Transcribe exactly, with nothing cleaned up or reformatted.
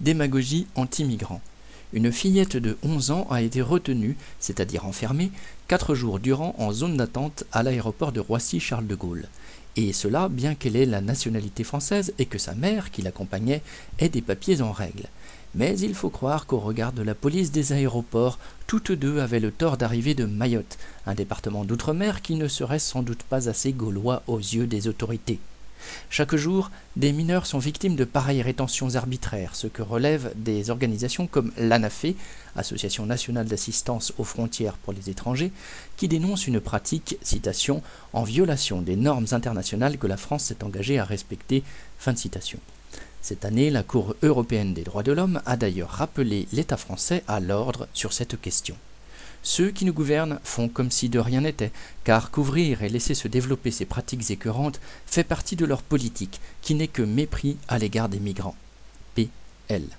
démagogie anti-migrants. Une fillette de onze ans a été retenue, c'est-à-dire enfermée, quatre jours durant en zone d'attente à l'aéroport de Roissy-Charles de Gaulle. Et cela bien qu'elle ait la nationalité française et que sa mère, qui l'accompagnait, ait des papiers en règle. Mais il faut croire qu'au regard de la police des aéroports, toutes deux avaient le tort d'arriver de Mayotte, un département d'outre-mer qui ne serait sans doute pas assez gaulois aux yeux des autorités. Chaque jour, des mineurs sont victimes de pareilles rétentions arbitraires, ce que relèvent des organisations comme l'ANAFE, Association nationale d'assistance aux frontières pour les étrangers, qui dénonce une pratique, citation, en violation des normes internationales que la France s'est engagée à respecter, fin de citation. Cette année, la Cour européenne des droits de l'homme a d'ailleurs rappelé l'État français à l'ordre sur cette question. Ceux qui nous gouvernent font comme si de rien n'était, car couvrir et laisser se développer ces pratiques écœurantes fait partie de leur politique, qui n'est que mépris à l'égard des migrants. P L